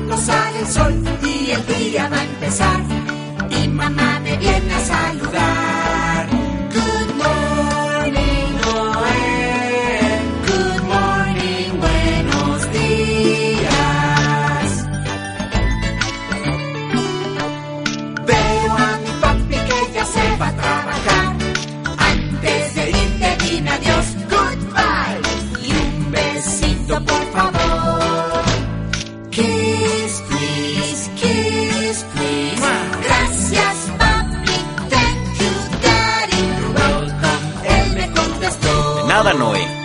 cuando sale el sol y el día va a empezar. Y mamá me viene a saludar. Good morning, Noel. Good morning, buenos días. Veo a mi papi que ya se va a trabajar. Antes de irte dime adiós, goodbye. Y un besito por favor. Kiss, please, kiss, please. Gracias, papi, thank you, daddy. You're welcome, él me contestó. De nada, Noé.